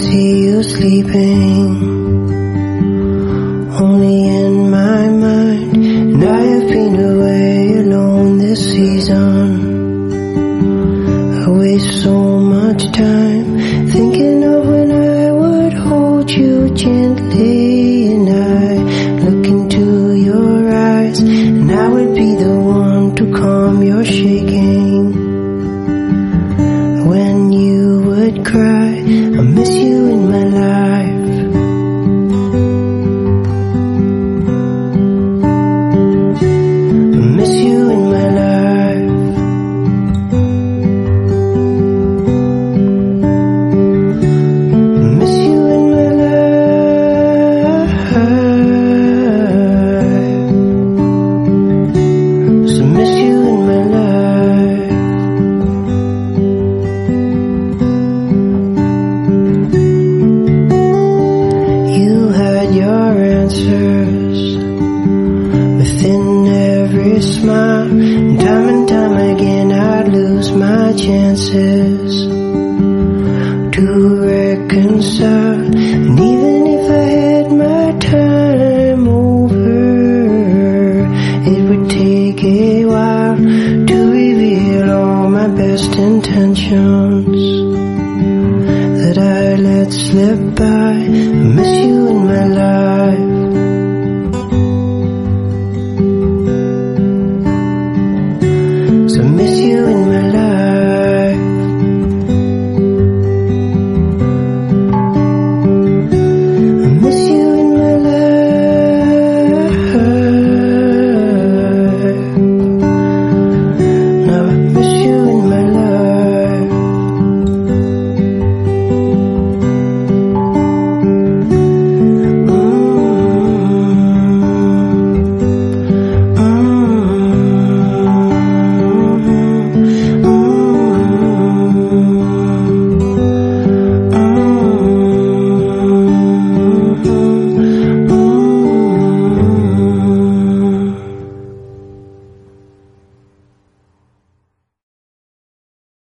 see you sleeping, only in my mind, and I have been away alone this season. I waste so much time thinking of when I would hold you gently, and I look into your eyes, and I would be the one to calm your shaking. When you would cry, I miss you in my life. I miss you in my life. I miss you in my life. So miss you in my life. You had your answers within every smile, and time again I'd lose my chances to reconcile. And even if I had my time over, it would take a while to reveal all my best intentions that I let slip by. I miss